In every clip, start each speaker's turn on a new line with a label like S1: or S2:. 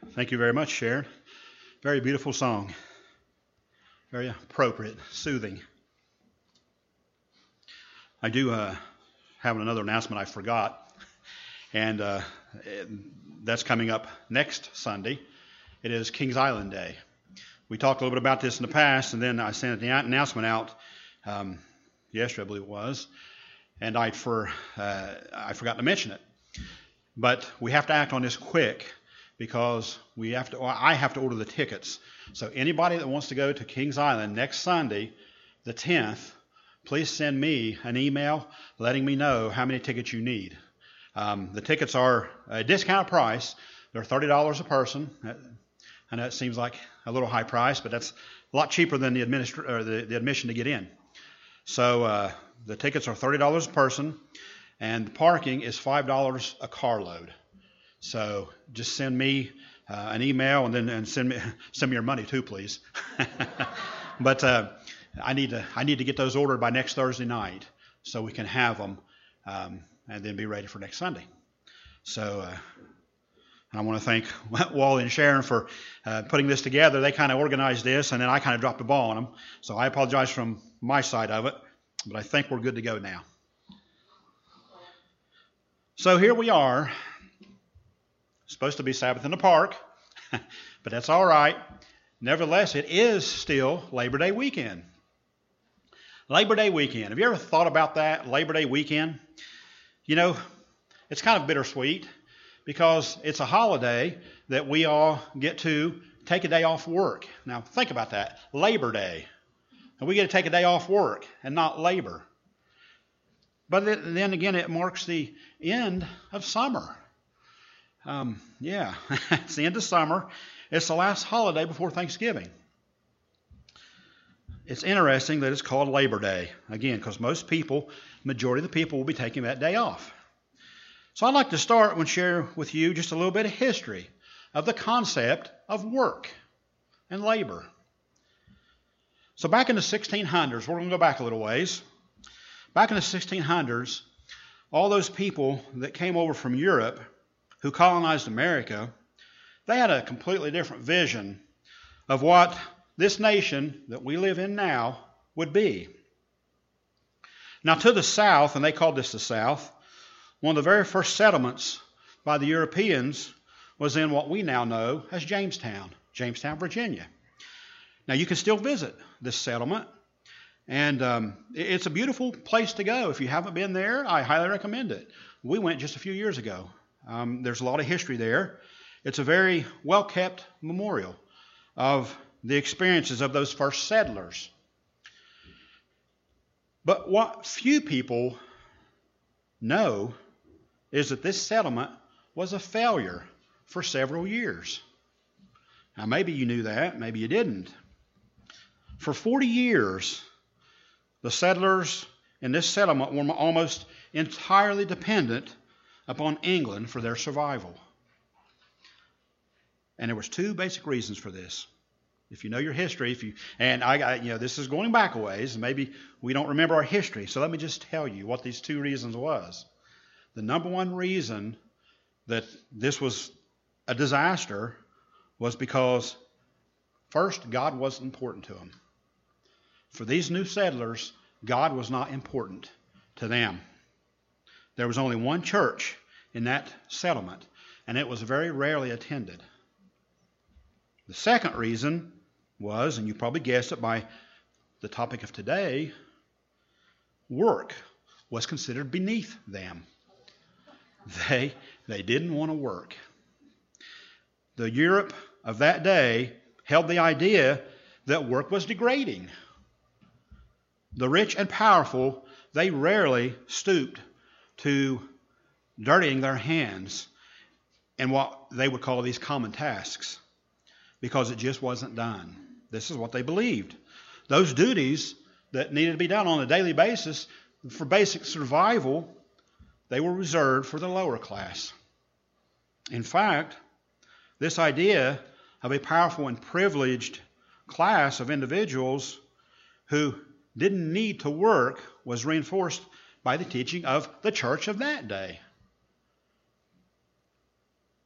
S1: Thank you very much, Sharon. Very beautiful song. Very appropriate, soothing. I do have another announcement I forgot, and that's coming up next Sunday. It is Kings Island Day. We talked a little bit about this in the past, and then I sent the announcement out yesterday, I believe it was, and I forgot to mention it. But we have to act on this quick because I have to order the tickets. So anybody that wants to go to Kings Island next Sunday, the 10th, please send me an email letting me know how many tickets you need. The tickets are a discount price. They're $30 a person. I know it seems like a little high price, but that's a lot cheaper than the admission to get in. So the tickets are $30 a person, and the parking is $5 a carload. So just send me an email and send me your money too, please. But I need to get those ordered by next Thursday night so we can have them and then be ready for next Sunday. So I want to thank Wally and Sharon for putting this together. They kind of organized this, and then I kind of dropped the ball on them. So I apologize from my side of it, but I think we're good to go now. So here we are. Supposed to be Sabbath in the park, but that's all right. Nevertheless, it is still Labor Day weekend. Labor Day weekend. Have you ever thought about that, Labor Day weekend? You know, it's kind of bittersweet because it's a holiday that we all get to take a day off work. Now, think about that. Labor Day. And we get to take a day off work and not labor. But then again, it marks the end of summer. It's the end of summer. It's the last holiday before Thanksgiving. It's interesting that it's called Labor Day, again, because majority of the people will be taking that day off. So I'd like to start and share with you just a little bit of history of the concept of work and labor. So back in the 1600s, we're going to go back a little ways. Back in the 1600s, all those people that came over from Europe who colonized America, they had a completely different vision of what this nation that we live in now would be. Now to the south, and they called this the South, one of the very first settlements by the Europeans was in what we now know as Jamestown, Virginia. Now you can still visit this settlement, and it's a beautiful place to go. If you haven't been there, I highly recommend it. We went just a few years ago. There's a lot of history there. It's a very well-kept memorial of the experiences of those first settlers. But what few people know is that this settlement was a failure for several years. Now, maybe you knew that, maybe you didn't. For 40 years, the settlers in this settlement were almost entirely dependent upon England for their survival. And there was two basic reasons for this. If you know your history, this is going back a ways, and maybe we don't remember our history. So let me just tell you what these two reasons was. The number one reason that this was a disaster was because, first, God wasn't important to them. For these new settlers, God was not important to them. There was only one church in that settlement, and it was very rarely attended. The second reason was, and you probably guessed it by the topic of today, work was considered beneath them. They didn't want to work. The Europe of that day held the idea that work was degrading. The rich and powerful, they rarely stooped to dirtying their hands in what they would call these common tasks because it just wasn't done. This is what they believed. Those duties that needed to be done on a daily basis for basic survival, they were reserved for the lower class. In fact, this idea of a powerful and privileged class of individuals who didn't need to work was reinforced by the teaching of the church of that day.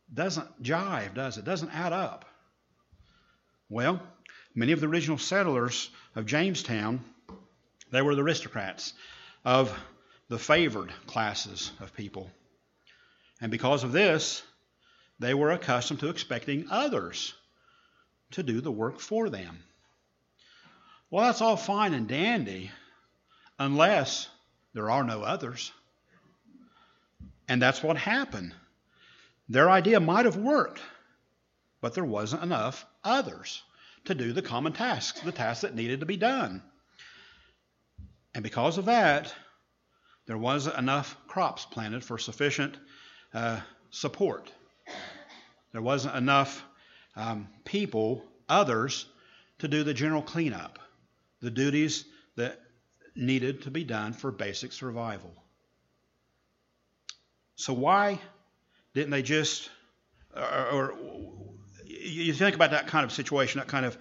S1: Doesn't jive, does it? Doesn't add up. Well, many of the original settlers of Jamestown, they were the aristocrats of the favored classes of people. And because of this, they were accustomed to expecting others to do the work for them. Well, that's all fine and dandy unless there are no others. And that's what happened. Their idea might have worked, but there wasn't enough others to do the common tasks, the tasks that needed to be done. And because of that, there wasn't enough crops planted for sufficient support. There wasn't enough people, others, to do the general cleanup, the duties that needed to be done for basic survival. So why didn't they just, or you think about that kind of situation, that kind of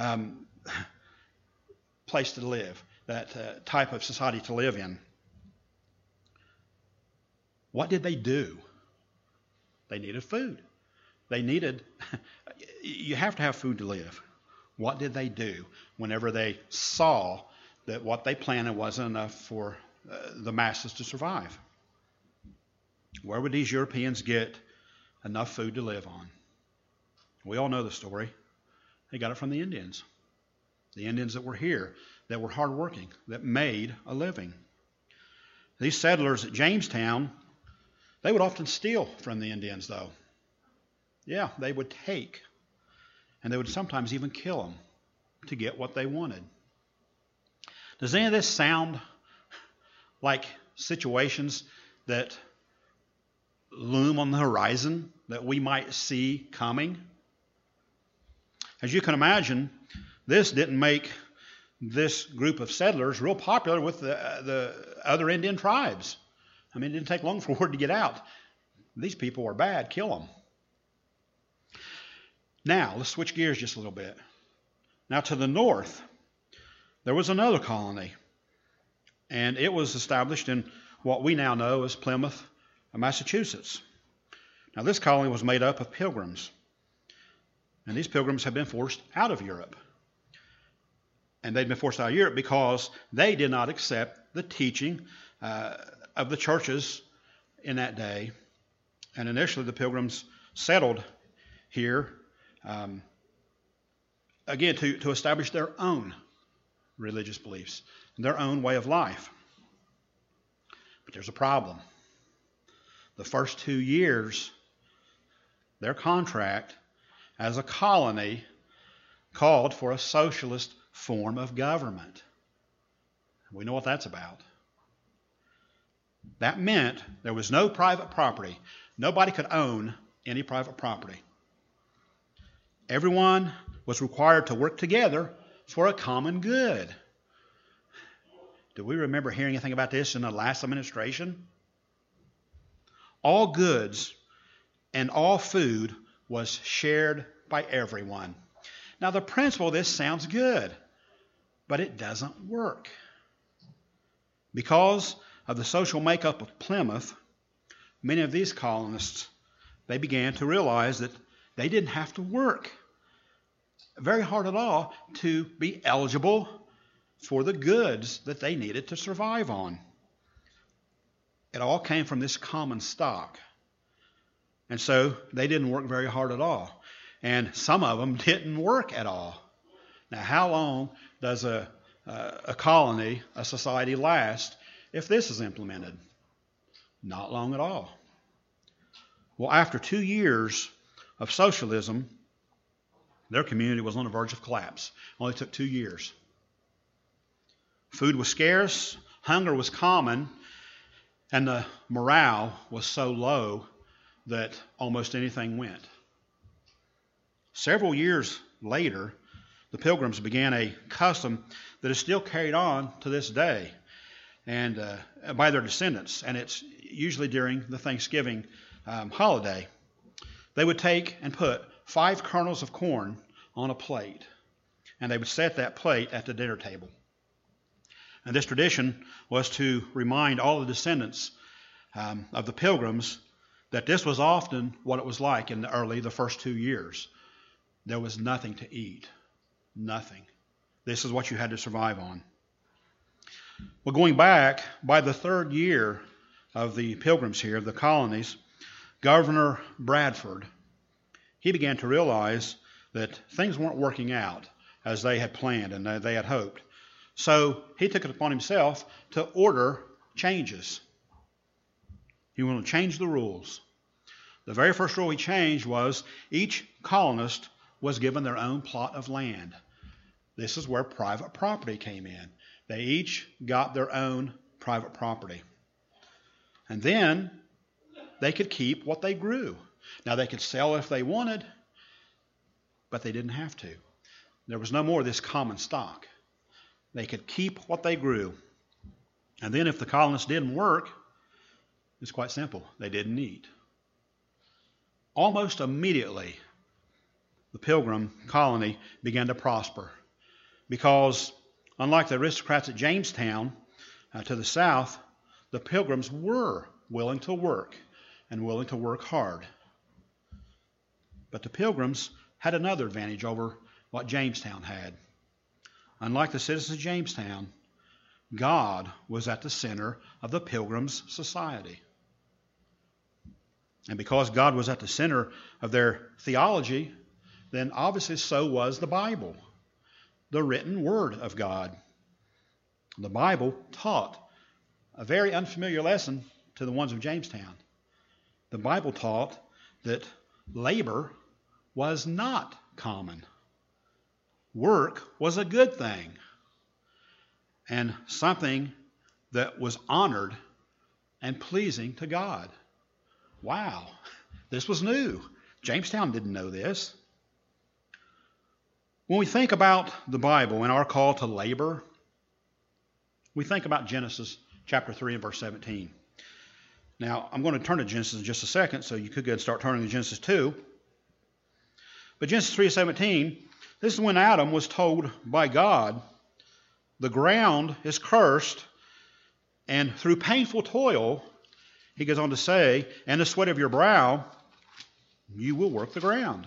S1: place to live, that type of society to live in. What did they do? They needed food. You have to have food to live. What did they do whenever they saw that what they planted wasn't enough for the masses to survive? Where would these Europeans get enough food to live on? We all know the story. They got it from the Indians. The Indians that were here, that were hardworking, that made a living. These settlers at Jamestown, they would often steal from the Indians, though. Yeah, they would take. And they would sometimes even kill them to get what they wanted. Does any of this sound like situations that loom on the horizon that we might see coming? As you can imagine, this didn't make this group of settlers real popular with the other Indian tribes. I mean, it didn't take long for word to get out. These people are bad, kill them. Now, let's switch gears just a little bit. Now, to the north, there was another colony, and it was established in what we now know as Plymouth, Massachusetts. Now, this colony was made up of pilgrims, and these pilgrims had been forced out of Europe. And they'd been forced out of Europe because they did not accept the teaching of the churches in that day. And initially, the pilgrims settled here, again, to establish their own religious beliefs, their own way of life. But there's a problem. The first 2 years, their contract as a colony called for a socialist form of government. We know what that's about. That meant there was no private property. Nobody could own any private property. Everyone was required to work together for a common good. Do we remember hearing anything about this in the last administration? All goods and all food was shared by everyone. Now, the principle of this sounds good, but it doesn't work. Because of the social makeup of Plymouth, many of these colonists, they began to realize that they didn't have to work very hard at all to be eligible for the goods that they needed to survive on. It all came from this common stock. And so they didn't work very hard at all. And some of them didn't work at all. Now, how long does a colony, a society last if this is implemented? Not long at all. Well, after 2 years of socialism, their community was on the verge of collapse. It only took 2 years. Food was scarce, hunger was common, and the morale was so low that almost anything went. Several years later, the Pilgrims began a custom that is still carried on to this day, and by their descendants, and it's usually during the Thanksgiving holiday. They would take and put 5 kernels of corn on a plate, and they would set that plate at the dinner table. And this tradition was to remind all the descendants of the Pilgrims that this was often what it was like in the first 2 years. There was nothing to eat. Nothing. This is what you had to survive on. Well, going back, by the 3rd year of the pilgrims here, of the colonies, Governor Bradford, he began to realize that things weren't working out as they had planned and they had hoped. So he took it upon himself to order changes. He wanted to change the rules. The very first rule he changed was each colonist was given their own plot of land. This is where private property came in. They each got their own private property. And then they could keep what they grew. Now they could sell if they wanted, but they didn't have to. There was no more of this common stock. They could keep what they grew. And then if the colonists didn't work, it's quite simple. They didn't eat. Almost immediately, the Pilgrim colony began to prosper because, unlike the aristocrats at Jamestown to the south, the Pilgrims were willing to work and willing to work hard. But the Pilgrims had another advantage over what Jamestown had. Unlike the citizens of Jamestown, God was at the center of the Pilgrims' society. And because God was at the center of their theology, then obviously so was the Bible, the written Word of God. The Bible taught a very unfamiliar lesson to the ones of Jamestown. The Bible taught that labor was not common. Work was a good thing and something that was honored and pleasing to God. Wow, this was new. Jamestown didn't know this. When we think about the Bible and our call to labor, we think about Genesis chapter 3 and verse 17. Now, I'm going to turn to Genesis in just a second, so you could go and start turning to Genesis 2. But Genesis 3:17, this is when Adam was told by God, the ground is cursed, and through painful toil, he goes on to say, and the sweat of your brow, you will work the ground.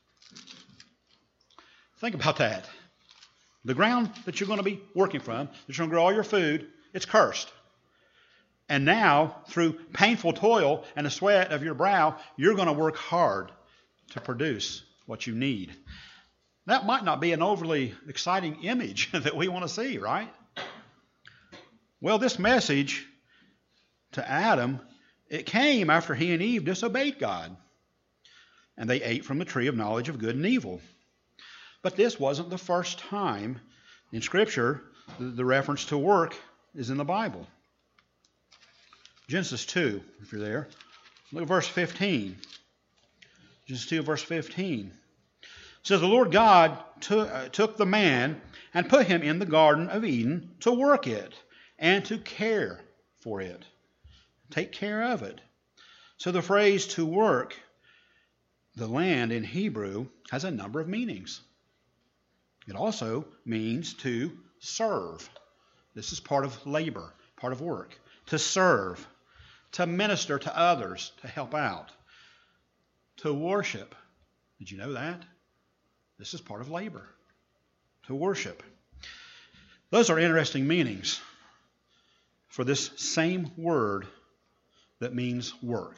S1: Think about that. The ground that you're going to be working from, that you're going to grow all your food, it's cursed. And now, through painful toil and the sweat of your brow, you're going to work hard to produce what you need. That might not be an overly exciting image that we want to see, right? Well, this message to Adam, it came after he and Eve disobeyed God. And they ate from the tree of knowledge of good and evil. But this wasn't the first time in Scripture the reference to work is in the Bible. Genesis 2, if you're there. Look at verse 15. Genesis 2, verse 15. It says, the Lord God took the man and put him in the Garden of Eden to work it and to care for it. Take care of it. So the phrase to work the land in Hebrew has a number of meanings. It also means to serve. This is part of labor, part of work. To serve, to minister to others, to help out, to worship. Did you know that? This is part of labor, to worship. Those are interesting meanings for this same word that means work.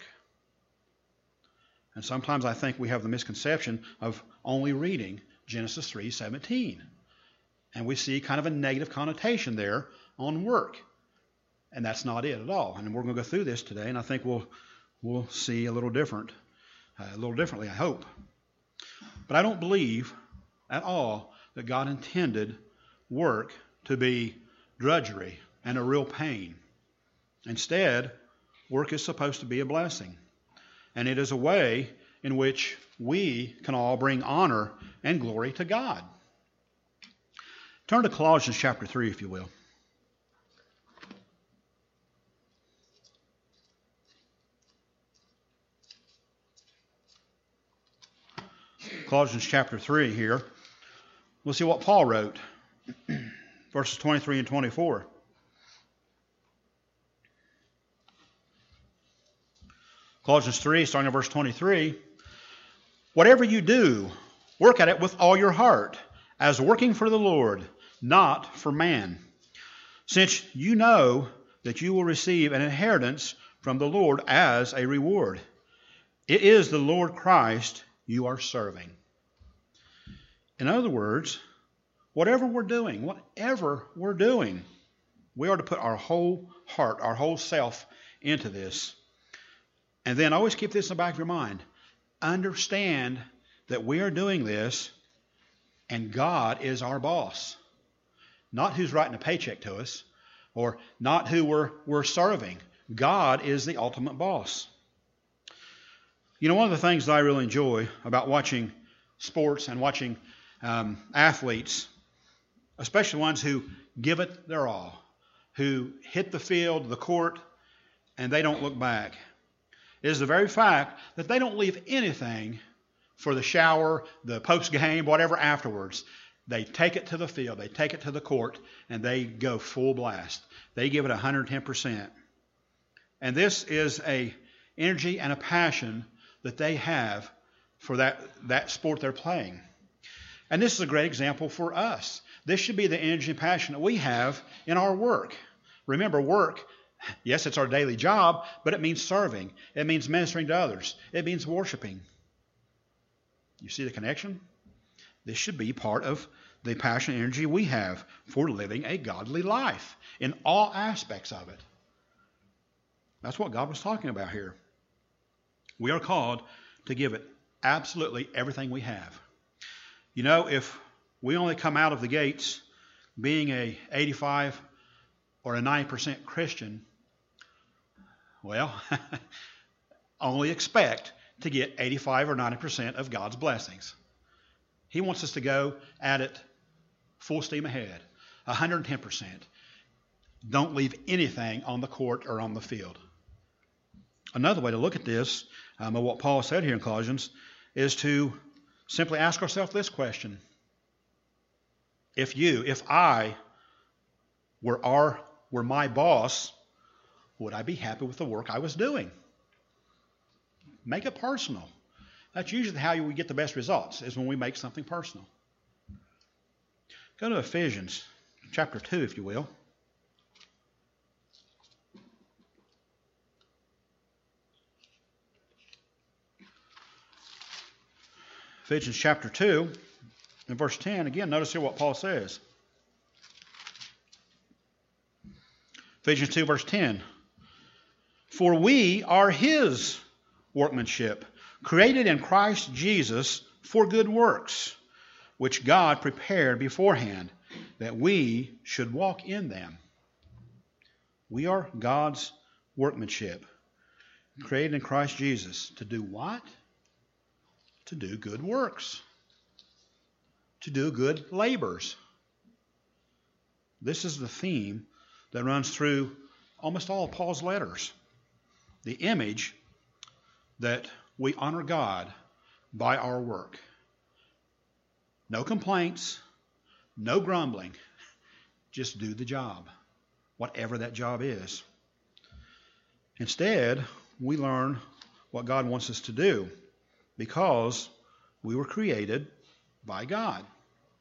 S1: And sometimes I think we have the misconception of only reading Genesis 3:17. And we see kind of a negative connotation there on work. And that's not it at all. And we're going to go through this today, and I think we'll see a little differently, I hope. But I don't believe at all that God intended work to be drudgery and a real pain. Instead, work is supposed to be a blessing. And it is a way in which we can all bring honor and glory to God. Turn to Colossians chapter 3, if you will. Colossians chapter 3 here. We'll see what Paul wrote. Verses 23 and 24. Colossians 3, starting at verse 23, whatever you do, work at it with all your heart, as working for the Lord, not for man, since you know that you will receive an inheritance from the Lord as a reward. It is the Lord Christ you are serving. In other words, whatever we're doing, we are to put our whole heart, our whole self into this. And then always keep this in the back of your mind. Understand that we are doing this and God is our boss. Not who's writing a paycheck to us or not who we're serving. God is the ultimate boss. You know, one of the things that I really enjoy about watching sports and watching athletes, especially ones who give it their all, who hit the field, the court, and they don't look back, is the very fact that they don't leave anything for the shower, the post-game, whatever afterwards. They take it to the field, they take it to the court, and they go full blast. They give it 110%. And this is an energy and a passion that they have for that sport they're playing. And this is a great example for us. This should be the energy and passion that we have in our work. Remember, work, yes, it's our daily job, but it means serving. It means ministering to others. It means worshiping. You see the connection? This should be part of the passion and energy we have for living a godly life in all aspects of it. That's what God was talking about here. We are called to give it absolutely everything we have. You know, if we only come out of the gates being a 85 or a 90% Christian, well, only expect to get 85 or 90% of God's blessings. He wants us to go at it full steam ahead, 110%. Don't leave anything on the court or on the field. Another way to look at this, of what Paul said here in Colossians, is to simply ask ourselves this question. If I were my boss, would I be happy with the work I was doing? Make it personal. That's usually how we get the best results, is when we make something personal. Go to Ephesians chapter 2, if you will. Ephesians chapter 2, in verse 10, again, notice here what Paul says. Ephesians 2, verse 10. For we are his workmanship, created in Christ Jesus for good works, which God prepared beforehand, that we should walk in them. We are God's workmanship, created in Christ Jesus to do what? To do good works, to do good labors. This is the theme that runs through almost all of Paul's letters. The image that we honor God by our work. No complaints, no grumbling. Just do the job, whatever that job is. Instead, we learn what God wants us to do because we were created by God. It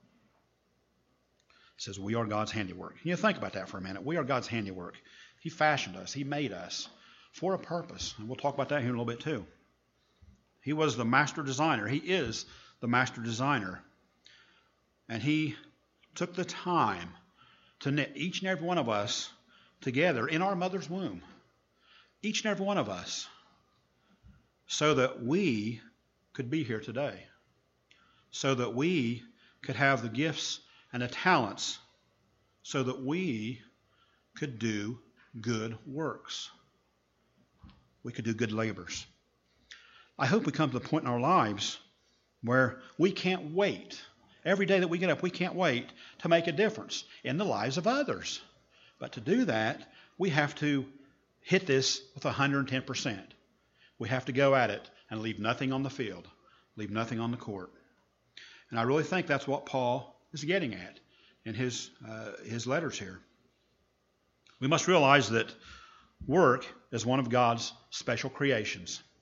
S1: says we are God's handiwork. You know, think about that for a minute. We are God's handiwork. He fashioned us. He made us for a purpose. And we'll talk about that here in a little bit too. He was the master designer. He is the master designer. And he took the time to knit each and every one of us together in our mother's womb. Each and every one of us. So that we could be here today. So that we could have the gifts and the talents. So that we could do good works. We could do good labors. I hope we come to the point in our lives where we can't wait. Every day that we get up, we can't wait to make a difference in the lives of others. But to do that, we have to hit this with 110%. We have to go at it and leave nothing on the field, leave nothing on the court. And I really think that's what Paul is getting at in his letters here. We must realize that work is one of God's special creations.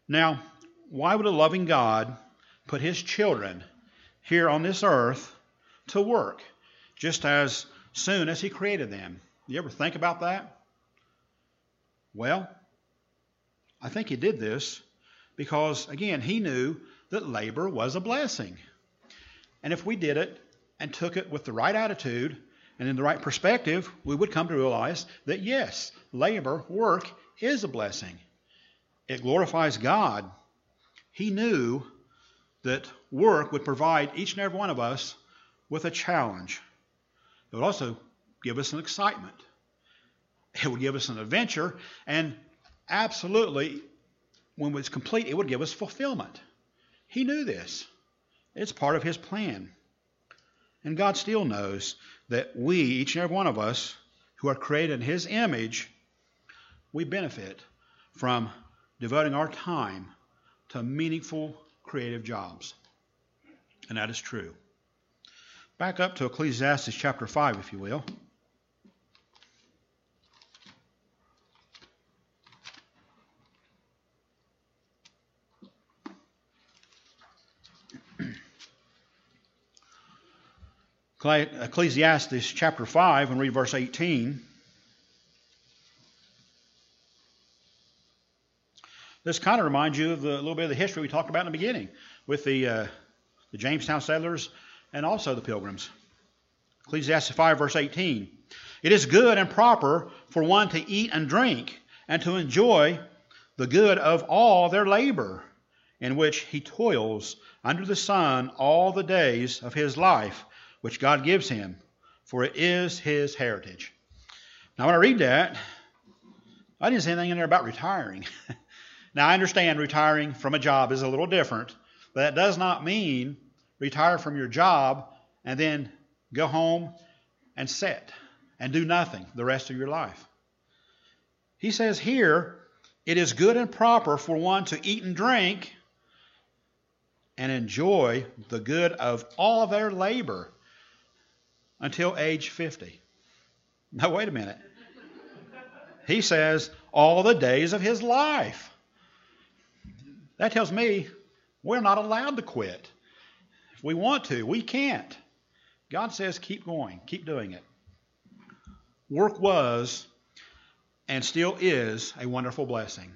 S1: Now, why would a loving God put his children here on this earth to work just as soon as he created them? You ever think about that? Well, I think he did this because, again, he knew that labor was a blessing. And if we did it and took it with the right attitude and in the right perspective, we would come to realize that, yes, labor, work, is a blessing. It glorifies God. He knew that work would provide each and every one of us with a challenge. It would also give us an excitement. It would give us an adventure, and absolutely, when it's complete, it would give us fulfillment. He knew this. It's part of his plan. And God still knows that we, each and every one of us, who are created in his image, we benefit from devoting our time to meaningful, creative jobs. And that is true. Back up to Ecclesiastes chapter 5, if you will. Ecclesiastes chapter 5, and read verse 18. This kind of reminds you of a little bit of the history we talked about in the beginning with the Jamestown settlers and also the Pilgrims. Ecclesiastes 5, verse 18. It is good and proper for one to eat and drink and to enjoy the good of all their labor, in which he toils under the sun all the days of his life, which God gives him, for it is his heritage. Now, when I read that, I didn't see anything in there about retiring. Now, I understand retiring from a job is a little different, but that does not mean retire from your job and then go home and sit and do nothing the rest of your life. He says here, it is good and proper for one to eat and drink and enjoy the good of all their labor until age 50. Now, wait a minute. He says all the days of his life. That tells me we're not allowed to quit. If we want to, we can't. God says keep going, keep doing it. Work was and still is a wonderful blessing.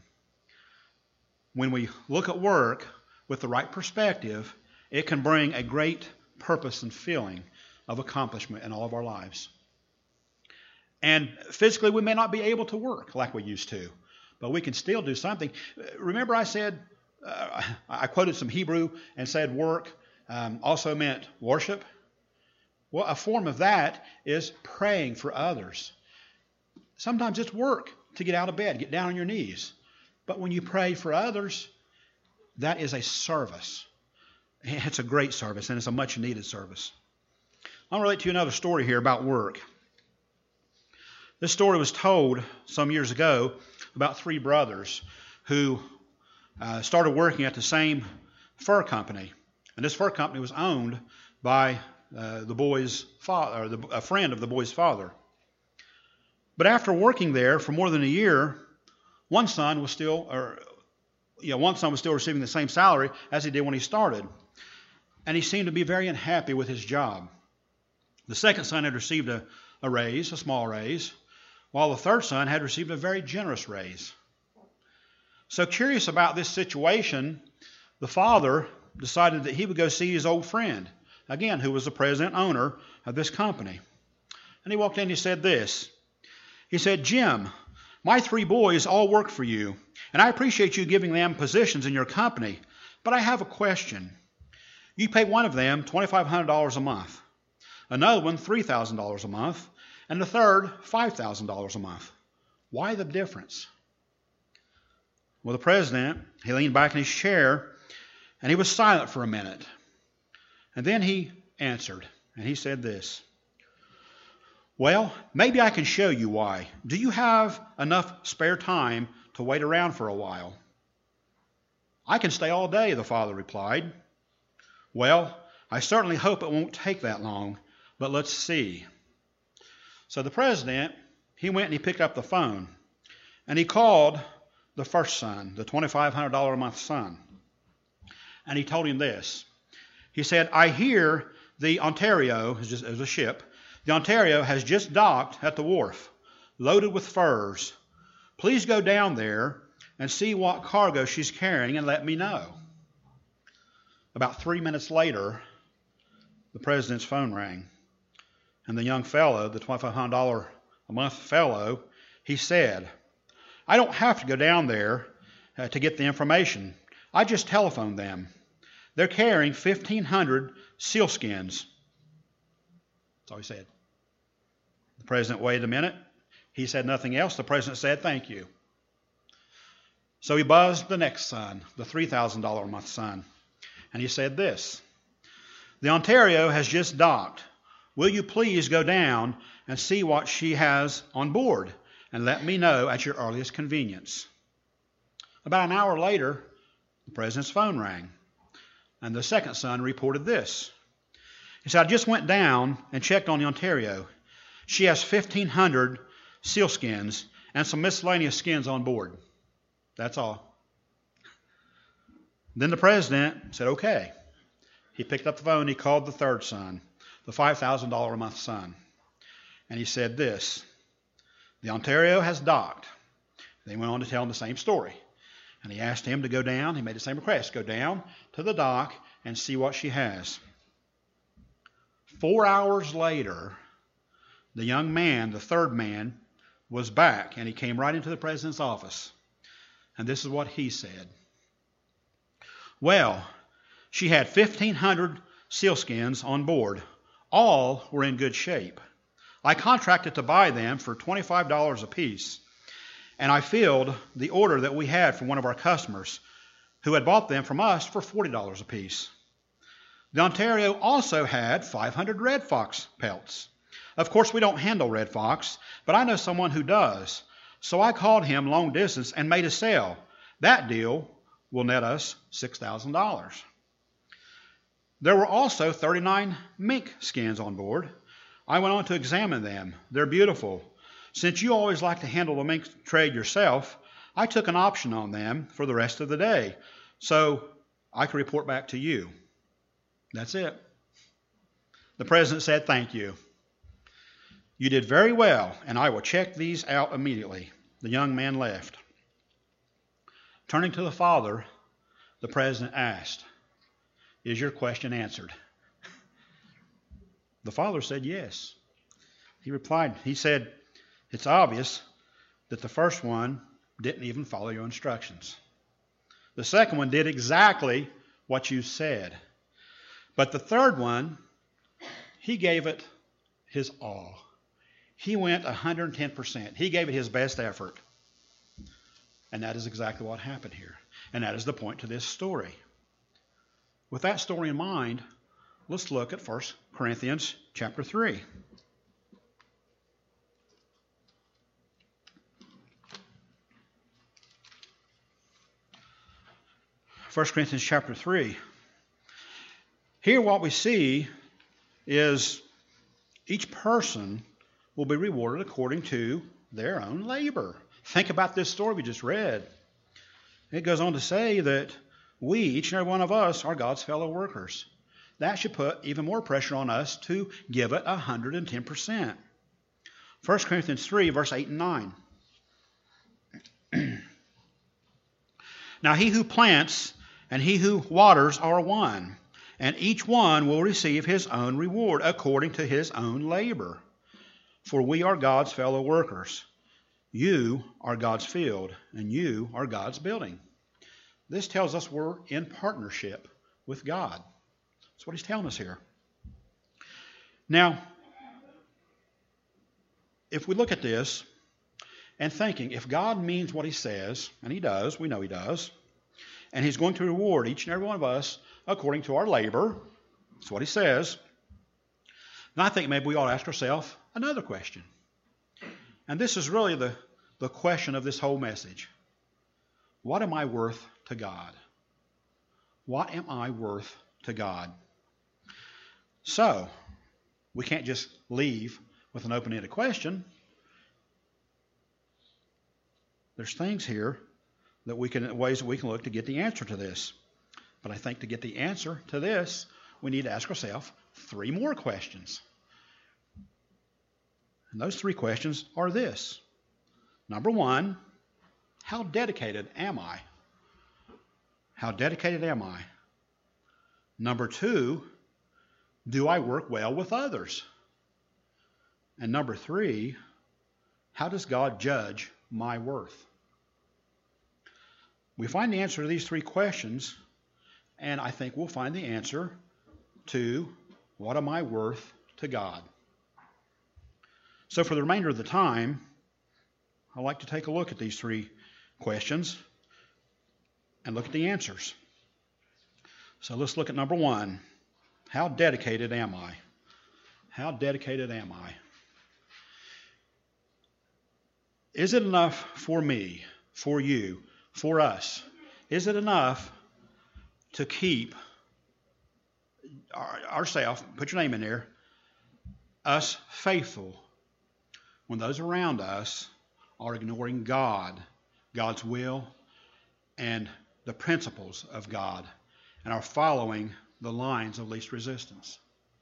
S1: When we look at work with the right perspective, it can bring a great purpose and feeling of accomplishment in all of our lives. And physically, we may not be able to work like we used to, but we can still do something. Remember I said, I quoted some Hebrew and said work also meant worship. Well, a form of that is praying for others. Sometimes it's work to get out of bed, get down on your knees. But when you pray for others, that is a service. It's a great service, and it's a much needed service. I'll relate to you another story here about work. This story was told some years ago about three brothers who started working at the same fur company. And this fur company was owned by the boy's father, or a friend of the boy's father. But after working there for more than a year, one son was still receiving the same salary as he did when he started. And he seemed to be very unhappy with his job. The second son had received a raise, a small raise, while the third son had received a very generous raise. So curious about this situation, the father decided that he would go see his old friend, again, who was the president owner of this company. And he walked in and he said this. He said, "Jim, my three boys all work for you, and I appreciate you giving them positions in your company, but I have a question. You pay one of them $2,500 a month, another one $3,000 a month, and the third $5,000 a month. Why the difference?" Well, the president, he leaned back in his chair, and he was silent for a minute. And then he answered, and he said this. "Well, maybe I can show you why. Do you have enough spare time to wait around for a while?" "I can stay all day," the father replied. "Well, I certainly hope it won't take that long, but let's see." So the president, he went and he picked up the phone, and he called the first son, the $2,500 a month son. And he told him this. He said, I hear the Ontario, it was a ship, the Ontario has just docked at the wharf, loaded with furs. Please go down there and see what cargo she's carrying and let me know. About 3 minutes later, the president's phone rang. And the young fellow, the $2,500 a month fellow, he said, I don't have to go down there to get the information. I just telephoned them. They're carrying 1,500 sealskins. That's all he said. The president waited a minute. He said nothing else. The president said, thank you. So he buzzed the next son, the $3,000 a month son. And he said this, the Ontario has just docked. Will you please go down and see what she has on board and let me know at your earliest convenience? About an hour later, the president's phone rang, and the second son reported this. He said, I just went down and checked on the Ontario. She has 1,500 sealskins and some miscellaneous skins on board. That's all. Then the president said, okay. He picked up the phone. He called the third son, the $5,000 a month son. And he said this, the Ontario has docked. They went on to tell him the same story. And he asked him to go down. He made the same request. Go down to the dock and see what she has. 4 hours later, the young man, the third man, was back. And he came right into the president's office. And this is what he said. Well, she had 1,500 sealskins on board. All were in good shape. I contracted to buy them for $25 apiece, and I filled the order that we had from one of our customers who had bought them from us for $40 apiece. The Ontario also had 500 Red Fox pelts. Of course, we don't handle Red Fox, but I know someone who does. So I called him long distance and made a sale. That deal will net us $6,000. There were also 39 mink skins on board. I went on to examine them. They're beautiful. Since you always like to handle the mink trade yourself, I took an option on them for the rest of the day, so I can report back to you. That's it. The president said, thank you. You did very well, and I will check these out immediately. The young man left. Turning to the father, the president asked, is your question answered? The father said yes. He replied, he said, it's obvious that the first one didn't even follow your instructions. The second one did exactly what you said. But the third one, he gave it his all. He went 110%. He gave it his best effort. And that is exactly what happened here. And that is the point to this story. With that story in mind, let's look at 1 Corinthians chapter 3. First Corinthians chapter 3. Here what we see is each person will be rewarded according to their own labor. Think about this story we just read. It goes on to say that we, each and every one of us, are God's fellow workers. That should put even more pressure on us to give it 110%. 1 Corinthians 3, verse 8 and 9. Now he who plants and he who waters are one, and each one will receive his own reward according to his own labor. For we are God's fellow workers. You are God's field, and you are God's building. This tells us we're in partnership with God. That's what he's telling us here. Now, if we look at this and thinking, if God means what he says, and he does, we know he does, and he's going to reward each and every one of us according to our labor, that's what he says, then I think maybe we ought to ask ourselves another question. And this is really the question of this whole message. What am I worth to God? What am I worth to God? So, we can't just leave with an open-ended question. There's things here ways that we can look to get the answer to this. But I think to get the answer to this, we need to ask ourselves 3 more questions. And those 3 questions are this. Number 1, how dedicated am I? How dedicated am I? Number 2, do I work well with others? And number 3, how does God judge my worth? We find the answer to these 3 questions, and I think we'll find the answer to what am I worth to God? So for the remainder of the time, I'd like to take a look at these 3 questions and look at the answers. So let's look at number 1. How dedicated am I? How dedicated am I? Is it enough for me, for you, for us? Is it enough to keep ourselves, put your name in there, us faithful when those around us are ignoring God, God's will, and the principles of God, and are following the lines of least resistance?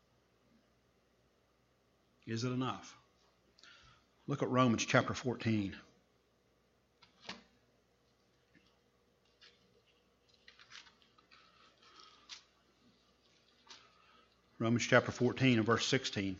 S1: Is it enough? Look at Romans chapter 14. Romans chapter 14 and verse 16.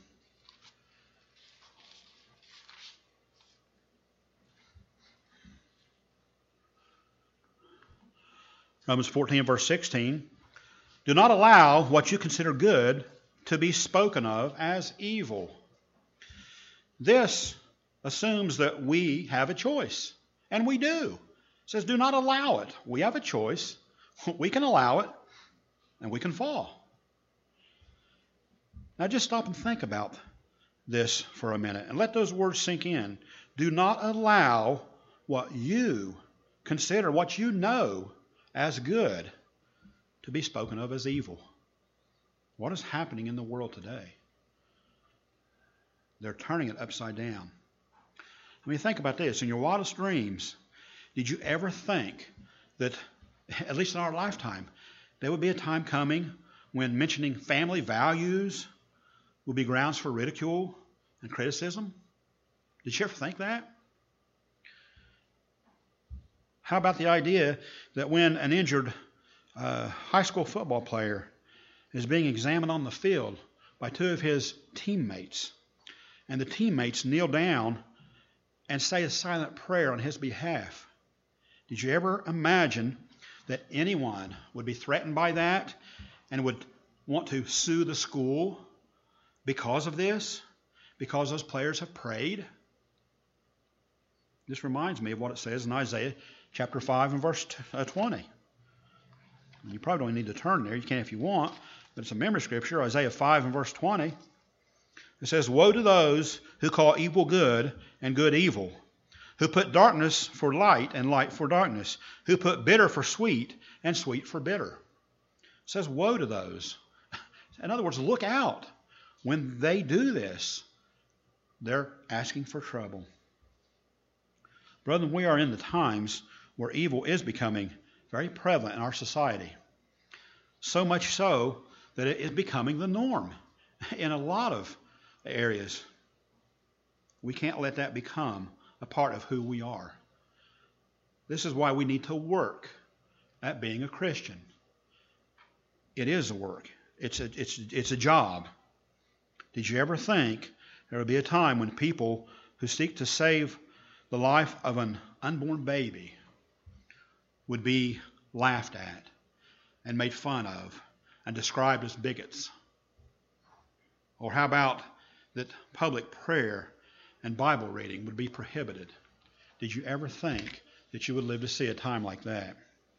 S1: Romans 14 and verse 16. Do not allow what you consider good to be spoken of as evil. This assumes that we have a choice, and we do. It says do not allow it. We have a choice. We can allow it, and we can fall. Now just stop and think about this for a minute, and let those words sink in. Do not allow what you consider, what you know as good, to be spoken of as evil. What is happening in the world today? They're turning it upside down. I mean, think about this. In your wildest dreams, did you ever think that, at least in our lifetime, there would be a time coming when mentioning family values would be grounds for ridicule and criticism? Did you ever think that? How about the idea that when an injured high school football player is being examined on the field by 2 of his teammates, and the teammates kneel down and say a silent prayer on his behalf? Did you ever imagine that anyone would be threatened by that and would want to sue the school because of this? Because those players have prayed? This reminds me of what it says in Isaiah chapter 5 and verse 20. You probably don't need to turn there. You can if you want, but it's a memory scripture, Isaiah 5 and verse 20. It says, woe to those who call evil good and good evil, who put darkness for light and light for darkness, who put bitter for sweet and sweet for bitter. It says, woe to those. In other words, look out. When they do this, they're asking for trouble. Brethren, we are in the times where evil is becoming very prevalent in our society. So much so that it is becoming the norm in a lot of areas. We can't let that become a part of who we are. This is why we need to work at being a Christian. It is a work. It's a job. Did you ever think there would be a time when people who seek to save the life of an unborn baby would be laughed at and made fun of and described as bigots? Or how about that public prayer and Bible reading would be prohibited? Did you ever think that you would live to see a time like that?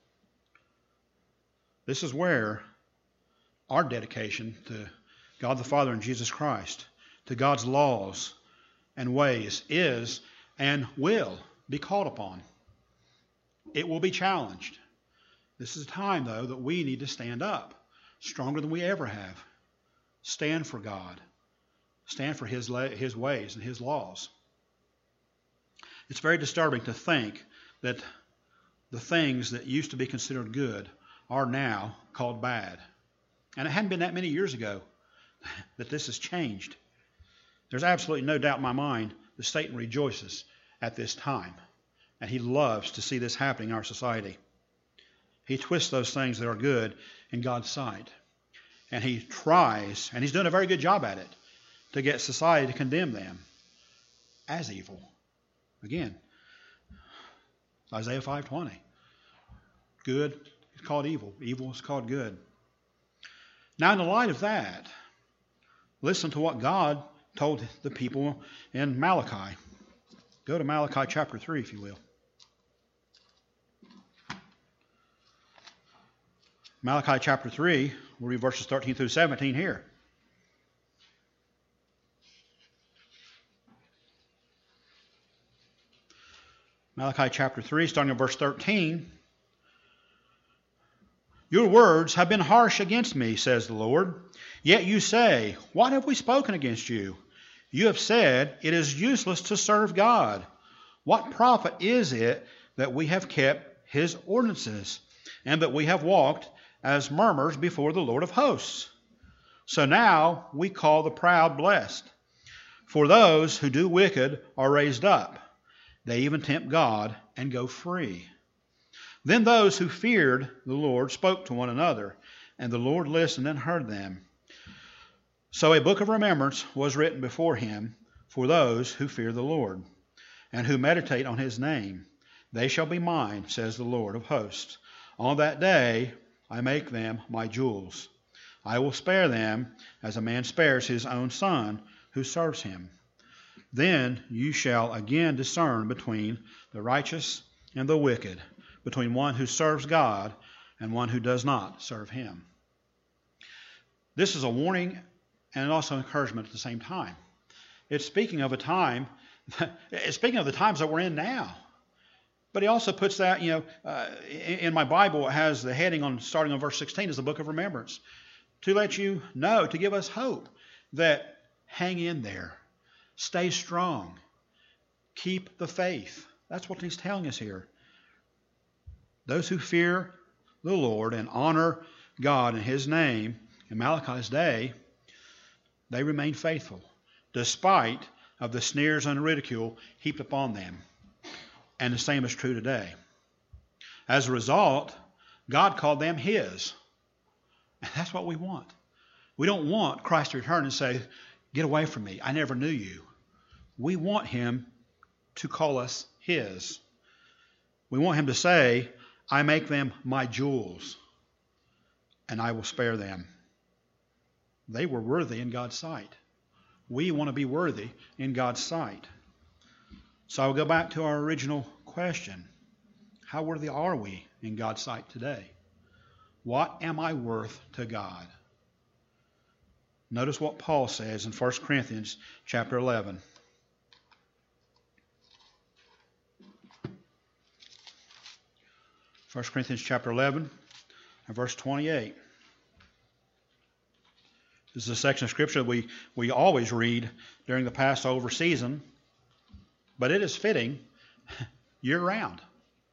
S1: This is where our dedication to God the Father and Jesus Christ, to God's laws and ways, is and will be called upon. It will be challenged. This is a time, though, that we need to stand up stronger than we ever have. Stand for God. Stand for His ways and His laws. It's very disturbing to think that the things that used to be considered good are now called bad. And it hadn't been that many years ago that this has changed. There's absolutely no doubt in my mind that Satan rejoices at this time. And he loves to see this happening in our society. He twists those things that are good in God's sight. And he tries, and he's doing a very good job at it, to get society to condemn them as evil. Again, Isaiah 5:20. Good is called evil. Evil is called good. Now, in the light of that, listen to what God told the people in Malachi. Go to Malachi chapter 3, if you will. Malachi chapter 3, we'll read verses 13 through 17 here. Malachi chapter 3, starting at verse 13. Your words have been harsh against me, says the Lord. Yet you say, what have we spoken against you? You have said, it is useless to serve God. What profit is it that we have kept his ordinances, and that we have walked as murmurs before the Lord of hosts? So now we call the proud blessed. For those who do wicked are raised up. They even tempt God and go free. Then those who feared the Lord spoke to one another, and the Lord listened and heard them. So a book of remembrance was written before him for those who fear the Lord, and who meditate on his name. They shall be mine, says the Lord of hosts. On that day I make them my jewels. I will spare them as a man spares his own son who serves him. Then you shall again discern between the righteous and the wicked, between one who serves God and one who does not serve him. This is a warning and also encouragement at the same time. It's speaking of a time, it's speaking of the times that we're in now. But he also puts that, in my Bible, it has the heading on starting on verse 16 is the book of remembrance. To let you know, to give us hope that hang in there, stay strong, keep the faith. That's what he's telling us here. Those who fear the Lord and honor God in his name in Malachi's day, they remain faithful, despite of the sneers and ridicule heaped upon them. And the same is true today. As a result, God called them his. And that's what we want. We don't want Christ to return and say, get away from me, I never knew you. We want him to call us his. We want him to say, I make them my jewels, and I will spare them. They were worthy in God's sight. We want to be worthy in God's sight. So I'll go back to our original question. How worthy are we in God's sight today? What am I worth to God? Notice what Paul says in 1 Corinthians chapter 11. 1 Corinthians chapter 11 and verse 28. This is a section of Scripture that we always read during the Passover season, but it is fitting year-round.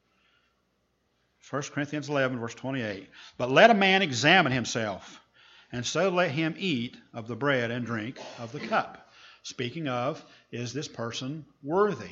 S1: 1 Corinthians 11, verse 28. But let a man examine himself, and so let him eat of the bread and drink of the cup. Speaking of, is this person worthy?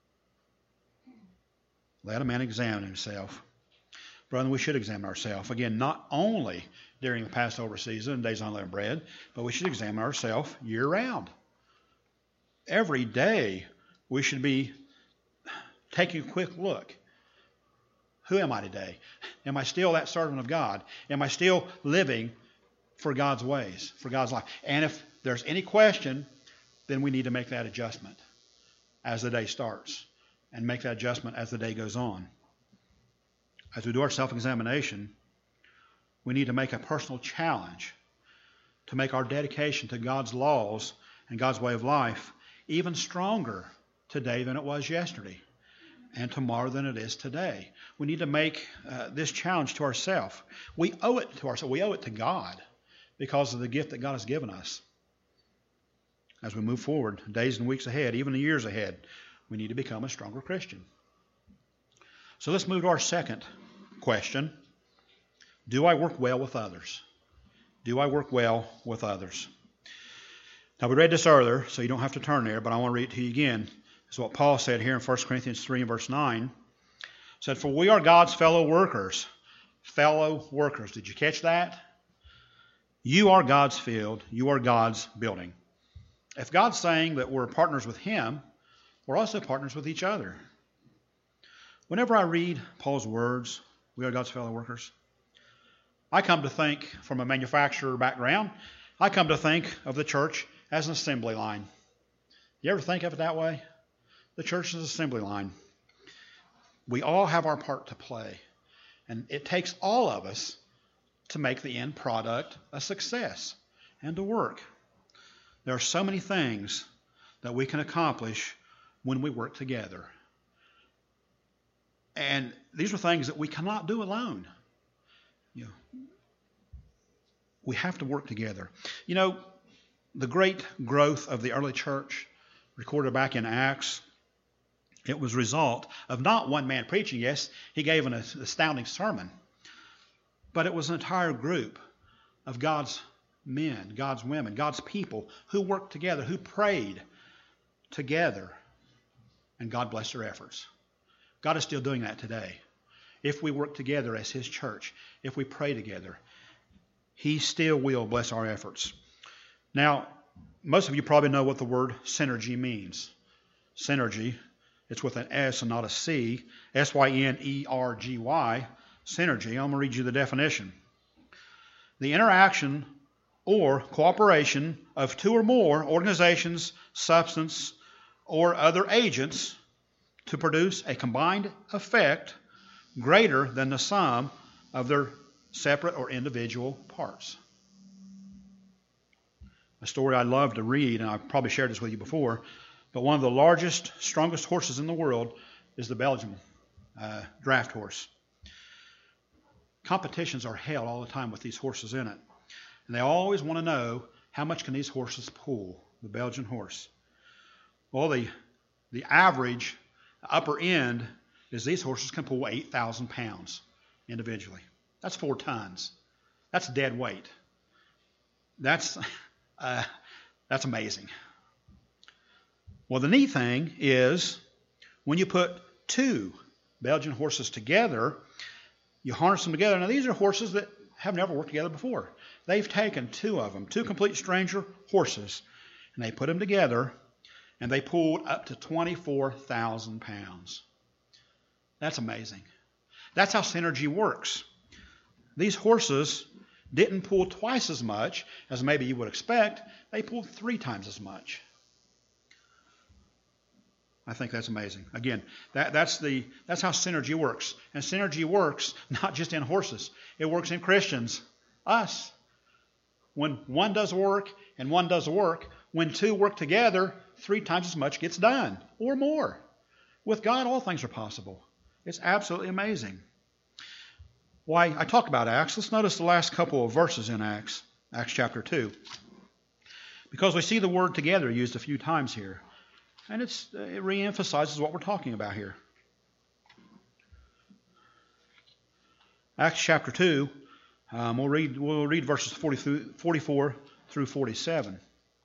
S1: Let a man examine himself. Brother, we should examine ourselves. Again, not only during the Passover season and days on unleavened bread, but we should examine ourselves year-round. Every day we should be taking a quick look. Who am I today? Am I still that servant of God? Am I still living for God's ways, for God's life? And if there's any question, then we need to make that adjustment as the day starts and make that adjustment as the day goes on. As we do our self-examination, we need to make a personal challenge to make our dedication to God's laws and God's way of life even stronger today than it was yesterday, and tomorrow than it is today. We need to make this challenge to ourselves. We owe it to ourselves. We owe it to God because of the gift that God has given us. As we move forward, days and weeks ahead, even the years ahead, we need to become a stronger Christian. So let's move to our second question. Do I work well with others? Do I work well with others? Now, we read this earlier, so you don't have to turn there, but I want to read it to you again. It's what Paul said here in 1 Corinthians 3 and verse 9. He said, "For we are God's fellow workers." Fellow workers. Did you catch that? You are God's field. You are God's building. If God's saying that we're partners with Him, we're also partners with each other. Whenever I read Paul's words, we are God's fellow workers, I come to think, from a manufacturer background, I come to think of the church as an assembly line. You ever think of it that way? The church is an assembly line. We all have our part to play. And it takes all of us to make the end product a success and to work. There are so many things that we can accomplish when we work together. And these are things that we cannot do alone. We have to work together. The great growth of the early church, recorded back in Acts, it was a result of not one man preaching. Yes, he gave an astounding sermon, but it was an entire group of God's men, God's women, God's people who worked together, who prayed together, and God blessed their efforts. God is still doing that today. If we work together as His church, if we pray together, He still will bless our efforts. Now, most of you probably know what the word synergy means. Synergy, it's with an S and not a C. S-Y-N-E-R-G-Y, synergy. I'm going to read you the definition. The interaction or cooperation of two or more organizations, substance, or other agents to produce a combined effect greater than the sum of their separate or individual parts. A story I love to read, and I've probably shared this with you before, but one of the largest, strongest horses in the world is the Belgian draft horse. Competitions are held all the time with these horses in it. And they always want to know, how much can these horses pull, the Belgian horse? Well, the average upper end is these horses can pull 8,000 pounds individually. That's 4 tons. That's dead weight. That's amazing. Well, the neat thing is when you put 2 Belgian horses together, you harness them together. Now, these are horses that have never worked together before. They've taken 2 of them, 2 complete stranger horses, and they put them together, and they pulled up to 24,000 pounds. That's amazing. That's how synergy works. These horses didn't pull twice as much as maybe you would expect. They pulled 3 times as much. I think that's amazing. Again, that's how synergy works. And synergy works not just in horses. It works in Christians, us. When one does work and one does work, when 2 work together, 3 times as much gets done, or more. With God, all things are possible. It's absolutely amazing. Why I talk about Acts, let's notice the last couple of verses in Acts chapter 2. Because we see the word together used a few times here. And it reemphasizes what we're talking about here. Acts chapter 2, we'll read verses 44 through 47.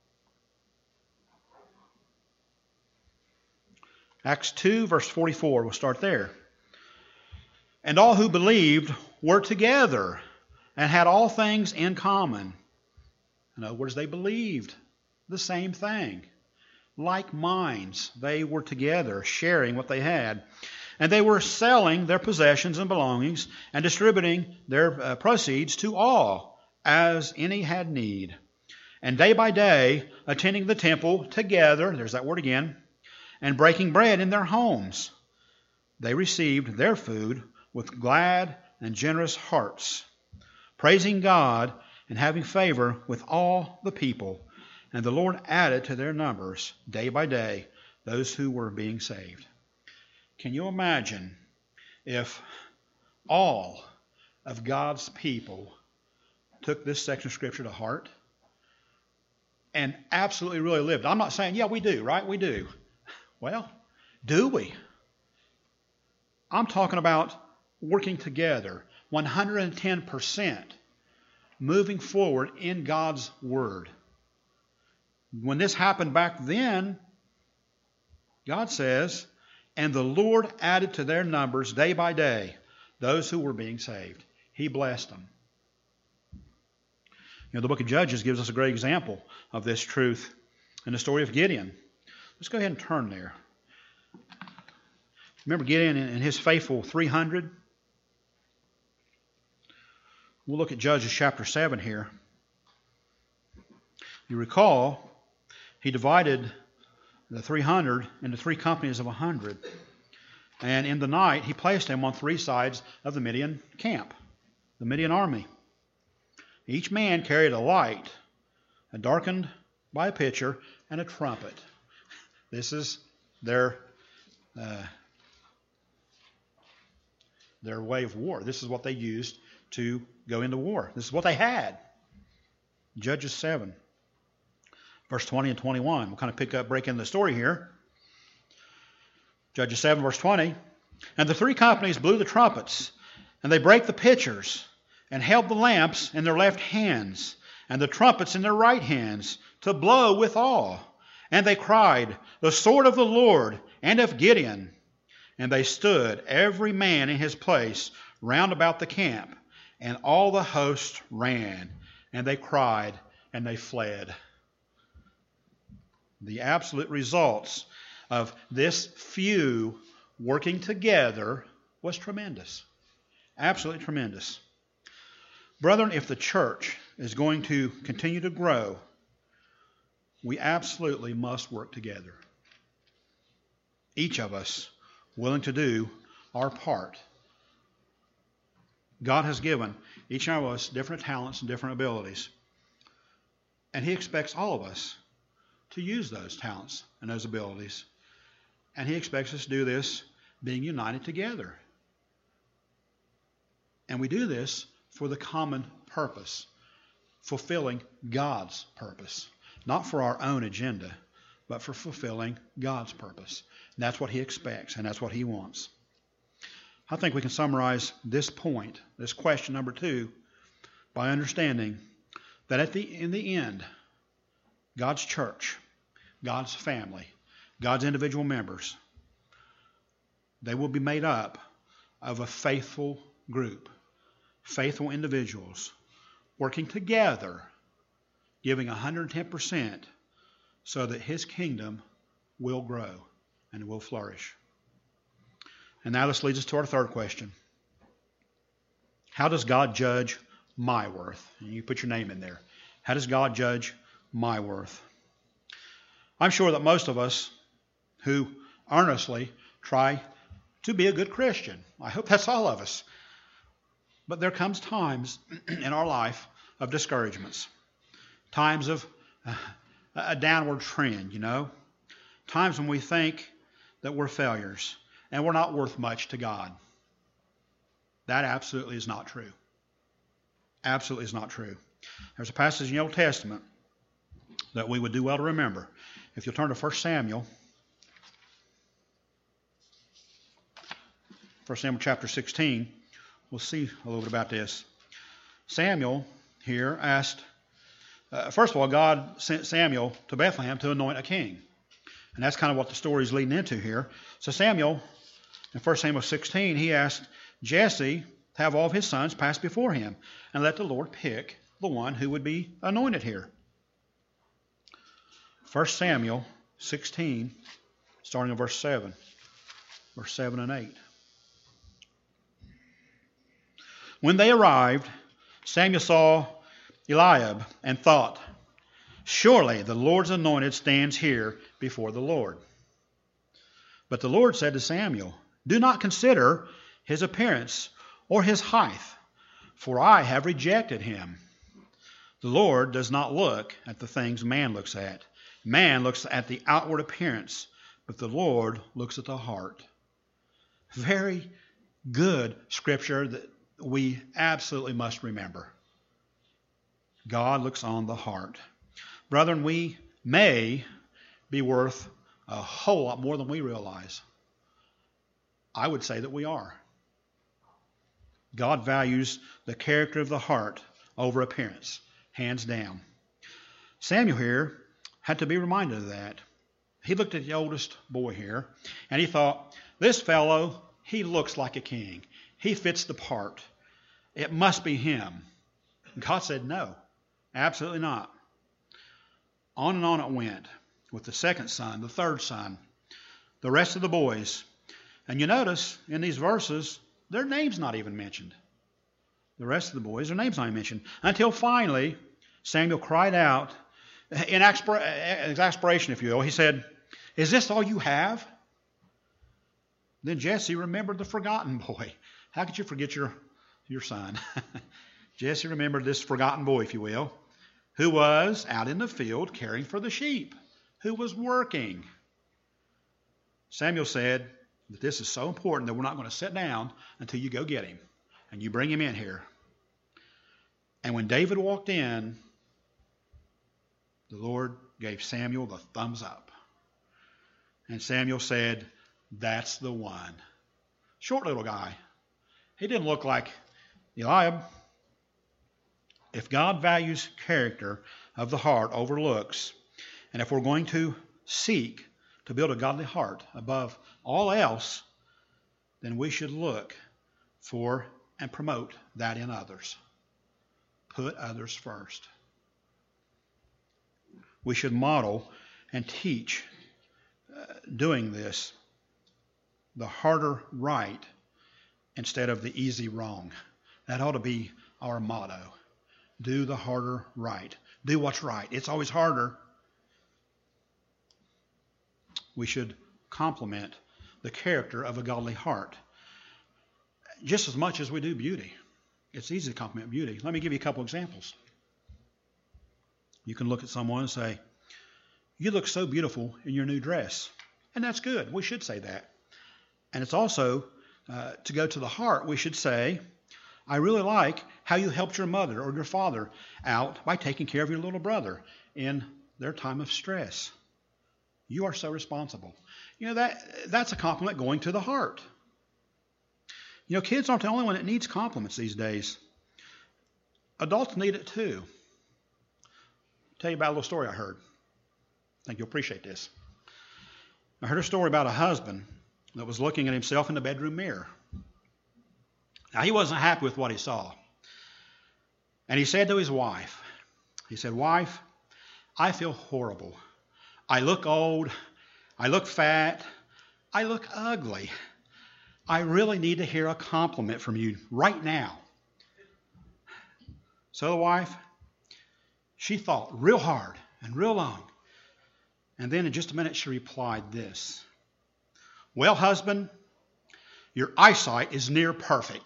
S1: Acts 2, verse 44, we'll start there. And all who believed were together and had all things in common. In other words, they believed the same thing. Like minds, they were together, sharing what they had. And they were selling their possessions and belongings and distributing their proceeds to all, as any had need. And day by day, attending the temple together, there's that word again, and breaking bread in their homes, they received their food with glad and generous hearts, praising God and having favor with all the people. And the Lord added to their numbers day by day those who were being saved. Can you imagine if all of God's people took this section of Scripture to heart and absolutely really lived? I'm not saying, yeah, we do, right? We do. Well, do we? I'm talking about working together, 110%, moving forward in God's Word. When this happened back then, God says, and the Lord added to their numbers day by day those who were being saved. He blessed them. The book of Judges gives us a great example of this truth in the story of Gideon. Let's go ahead and turn there. Remember Gideon and his faithful 300? We'll look at Judges chapter 7 here. You recall, he divided the 300 into 3 companies of 100. And in the night, he placed them on 3 sides of the Midian camp, the Midian army. Each man carried a light, darkened by a pitcher, and a trumpet. This is their way of war. This is what they used to go into war. This is what they had. Judges 7, verse 20 and 21. We'll kind of break into the story here. Judges 7, verse 20. And the 3 companies blew the trumpets, and they brake the pitchers, and held the lamps in their left hands, and the trumpets in their right hands, to blow withal. And they cried, The sword of the Lord and of Gideon. And they stood, every man in his place, round about the camp. And all the host ran, and they cried, and they fled. The absolute results of this few working together was tremendous. Absolutely tremendous. Brethren, if the church is going to continue to grow, we absolutely must work together. Each of us willing to do our part. God has given each one of us different talents and different abilities. And He expects all of us to use those talents and those abilities. And He expects us to do this being united together. And we do this for the common purpose, fulfilling God's purpose. Not for our own agenda, but for fulfilling God's purpose. And that's what He expects, and that's what He wants. I think we can summarize this point, this question number 2, by understanding that in the end, God's church, God's family, God's individual members, they will be made up of a faithful group, faithful individuals, working together, giving 110% so that His kingdom will grow and will flourish. And now this leads us to our third question. How does God judge my worth? And you put your name in there. How does God judge my worth? I'm sure that most of us who earnestly try to be a good Christian, I hope that's all of us. But there comes times in our life of discouragements, times of a downward trend, times when we think that we're failures and we're not worth much to God. That absolutely is not true. Absolutely is not true. There's a passage in the Old Testament that we would do well to remember. If you'll turn to 1 Samuel, 1 Samuel chapter 16, we'll see a little bit about this. Samuel here asked, first of all, God sent Samuel to Bethlehem to anoint a king. And that's kind of what the story is leading into here. So Samuel, in 1 Samuel 16, he asked Jesse to have all of his sons pass before him and let the Lord pick the one who would be anointed here. 1 Samuel 16, starting in verse 7 and 8. When they arrived, Samuel saw Eliab and thought, Surely the Lord's anointed stands here before the Lord. But the Lord said to Samuel, Do not consider his appearance or his height, for I have rejected him. The Lord does not look at the things man looks at. Man looks at the outward appearance, but the Lord looks at the heart. Very good scripture that we absolutely must remember. God looks on the heart. Brethren, we may be worth a whole lot more than we realize. I would say that we are. God values the character of the heart over appearance, hands down. Samuel here had to be reminded of that. He looked at the oldest boy here, and he thought, this fellow, he looks like a king. He fits the part. It must be him. God said, no, absolutely not. On and on it went with the second son, the third son, the rest of the boys. And you notice in these verses, their name's not even mentioned. The rest of the boys, their name's not even mentioned. Until finally, Samuel cried out in exasperation, if you will. He said, is this all you have? Then Jesse remembered the forgotten boy. How could you forget your son? Jesse remembered this forgotten boy, if you will, who was out in the field caring for the sheep, who was working. Samuel said that this is so important that we're not going to sit down until you go get him and you bring him in here. And when David walked in, the Lord gave Samuel the thumbs up. And Samuel said, that's the one. Short little guy. He didn't look like Eliab. If God values character of the heart over looks, and if we're going to seek to build a godly heart above all else, then we should look for and promote that in others. Put others first. We should model and teach doing this, the harder right instead of the easy wrong. That ought to be our motto. Do the harder right. Do what's right. It's always harder. We should compliment the character of a godly heart just as much as we do beauty. It's easy to compliment beauty. Let me give you a couple examples. You can look at someone and say, you look so beautiful in your new dress. And that's good. We should say that. And it's also, to go to the heart, we should say, I really like how you helped your mother or your father out by taking care of your little brother in their time of stress. You are so responsible. You know, that's a compliment going to the heart. You know, kids aren't the only one that needs compliments these days. Adults need it too. I'll tell you about a little story I heard. I think you'll appreciate this. I heard a story about a husband that was looking at himself in the bedroom mirror. Now, he wasn't happy with what he saw. And he said to his wife, he said, wife, I feel horrible. I look old. I look fat. I look ugly. I really need to hear a compliment from you right now. So the wife, she thought real hard and real long. And then in just a minute, she replied this. Well, husband, your eyesight is near perfect.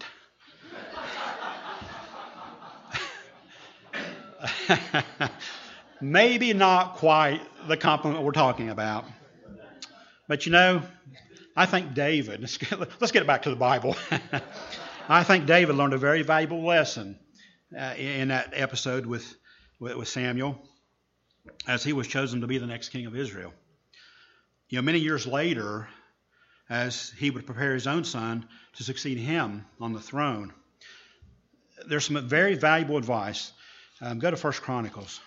S1: Maybe not quite the compliment we're talking about. But you know, I think David, let's get it back to the Bible. I think David learned a very valuable lesson in that episode with Samuel as he was chosen to be the next king of Israel. You know, many years later, as he would prepare his own son to succeed him on the throne, there's some very valuable advice. Go to 1 Chronicles.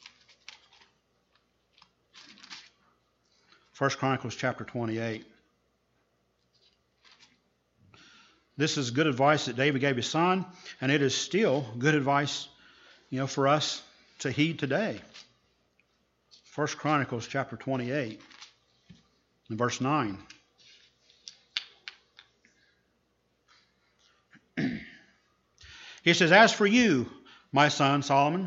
S1: 1 Chronicles chapter 28. This is good advice that David gave his son, and it is still good advice, you know, for us to heed today. 1 Chronicles chapter 28 and verse 9. He says, as for you, my son Solomon,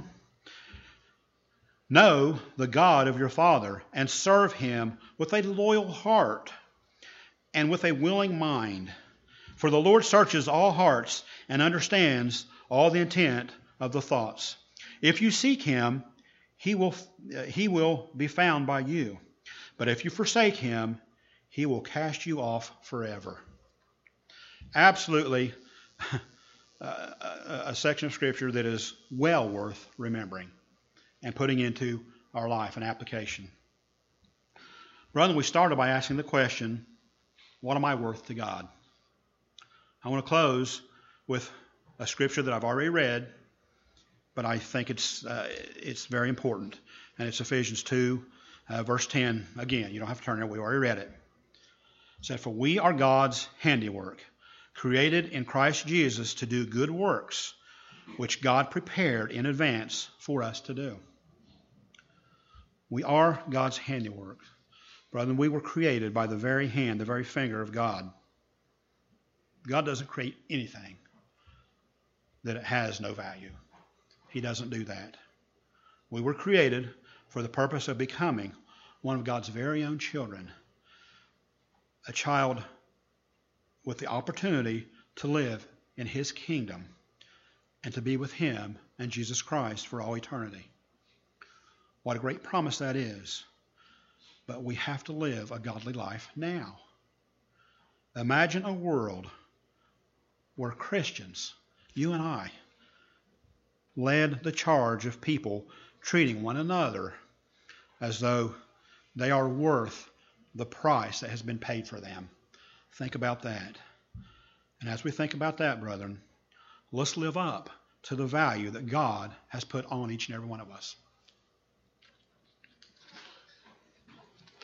S1: know the God of your father and serve him with a loyal heart and with a willing mind. For the Lord searches all hearts and understands all the intent of the thoughts. If you seek him, he will be found by you. But if you forsake him, he will cast you off forever. Absolutely a section of Scripture that is well worth remembering and putting into our life and application. Brother, we started by asking the question, what am I worth to God? I want to close with a scripture that I've already read, but I think it's very important. And it's Ephesians 2, verse 10. Again, you don't have to turn there. We already read it. It said, "For we are God's handiwork, created in Christ Jesus to do good works, which God prepared in advance for us to do." We are God's handiwork. Brethren, we were created by the very hand, the very finger of God. God doesn't create anything that it has no value. He doesn't do that. We were created for the purpose of becoming one of God's very own children, a child with the opportunity to live in His kingdom and to be with Him and Jesus Christ for all eternity. What a great promise that is. But we have to live a godly life now. Imagine a world where Christians, you and I, led the charge of people treating one another as though they are worth the price that has been paid for them. Think about that. And as we think about that, brethren, let's live up to the value that God has put on each and every one of us.